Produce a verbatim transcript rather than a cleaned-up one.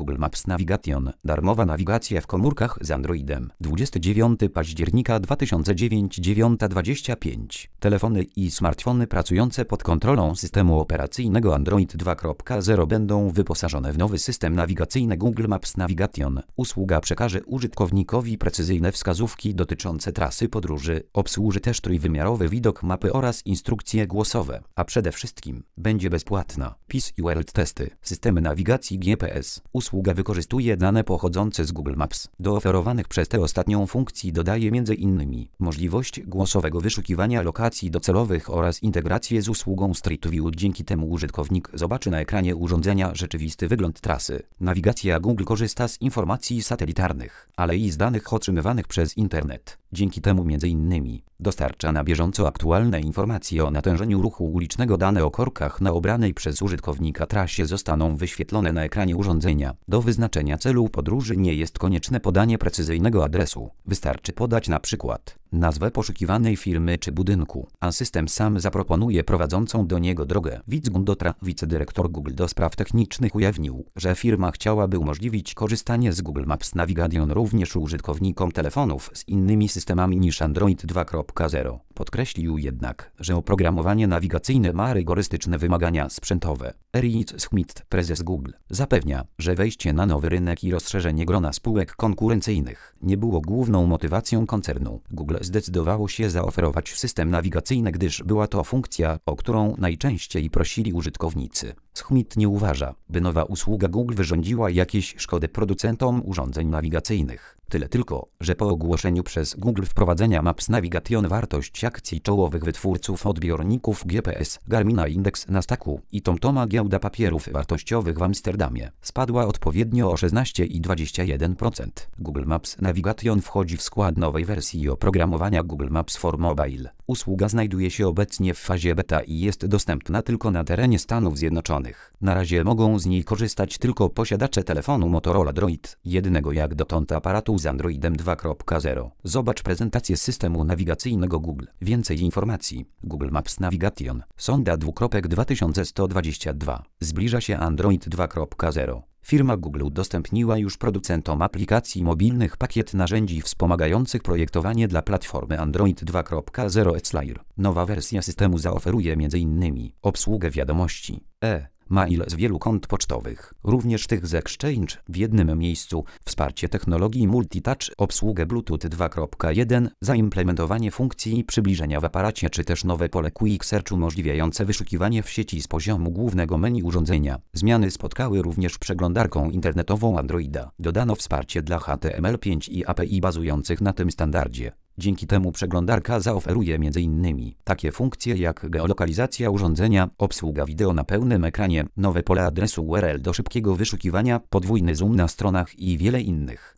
Google Maps Navigation. Darmowa nawigacja w komórkach z Androidem. dwudziestego dziewiątego października dwa tysiące dziewiątego, dziewiąta dwadzieścia pięć. Telefony i smartfony pracujące pod kontrolą systemu operacyjnego Android dwa kropka zero będą wyposażone w nowy system nawigacyjny Google Maps Navigation. Usługa przekaże użytkownikowi precyzyjne wskazówki dotyczące trasy podróży, obsłuży też trójwymiarowy widok mapy oraz instrukcje głosowe, a przede wszystkim będzie bezpłatna. P I S i World Testy. Systemy nawigacji G P S. Usługa wykorzystuje dane pochodzące z Google Maps. Do oferowanych przez tę ostatnią funkcji dodaje między innymi możliwość głosowego wyszukiwania lokacji docelowych oraz integrację z usługą Street View. Dzięki temu użytkownik zobaczy na ekranie urządzenia rzeczywisty wygląd trasy. Nawigacja Google korzysta z informacji satelitarnych, ale i z danych otrzymywanych przez internet. Dzięki temu między innymi dostarcza na bieżąco aktualne informacje o natężeniu ruchu ulicznego. Dane o korkach na obranej przez użytkownika trasie zostaną wyświetlone na ekranie urządzenia. Do wyznaczenia celu podróży nie jest konieczne podanie precyzyjny adresu. Wystarczy podać na przykład nazwę poszukiwanej firmy czy budynku, a system sam zaproponuje prowadzącą do niego drogę. Widz Gundotra, wicedyrektor Google do spraw technicznych, ujawnił, że firma chciałaby umożliwić korzystanie z Google Maps Navigation również użytkownikom telefonów z innymi systemami niż Android dwa kropka zero. Podkreślił jednak, że oprogramowanie nawigacyjne ma rygorystyczne wymagania sprzętowe. Eric Schmidt, prezes Google, zapewnia, że wejście na nowy rynek i rozszerzenie grona spółek konkurencyjnych nie było główną motywacją koncernu. Google zdecydowało się zaoferować system nawigacyjny, gdyż była to funkcja, o którą najczęściej prosili użytkownicy. Schmidt nie uważa, by nowa usługa Google wyrządziła jakieś szkody producentom urządzeń nawigacyjnych. Tyle tylko, że po ogłoszeniu przez Google wprowadzenia Maps Navigation wartość akcji czołowych wytwórców odbiorników G P S, Garmina Index na Nasdaqu i TomToma giełda papierów wartościowych w Amsterdamie spadła odpowiednio o szesnaście i dwadzieścia jeden procent. Google Maps Navigation wchodzi w skład nowej wersji oprogramowania Google Maps for Mobile. Usługa znajduje się obecnie w fazie beta i jest dostępna tylko na terenie Stanów Zjednoczonych. Na razie mogą z niej korzystać tylko posiadacze telefonu Motorola Droid, jedynego jak dotąd aparatu z Androidem dwa kropka zero. Zobacz prezentację systemu nawigacyjnego Google. Więcej informacji. Google Maps Navigation. Sonda dwukropek dwa tysiące sto dwadzieścia dwa. Zbliża się Android dwa kropka zero. Firma Google udostępniła już producentom aplikacji mobilnych pakiet narzędzi wspomagających projektowanie dla platformy Android dwa kropka zero Etslayer. Nowa wersja systemu zaoferuje między innymi obsługę wiadomości, e mail z wielu kont pocztowych, również tych z Exchange w jednym miejscu, wsparcie technologii multitouch, obsługę Bluetooth dwa kropka jeden, zaimplementowanie funkcji przybliżenia w aparacie czy też nowe pole Quick Search umożliwiające wyszukiwanie w sieci z poziomu głównego menu urządzenia. Zmiany spotkały również przeglądarką internetową Androida. Dodano wsparcie dla H T M L pięć i A P I bazujących na tym standardzie. Dzięki temu przeglądarka zaoferuje między innymi takie funkcje jak geolokalizacja urządzenia, obsługa wideo na pełnym ekranie, nowe pole adresu U R L do szybkiego wyszukiwania, podwójny zoom na stronach i wiele innych.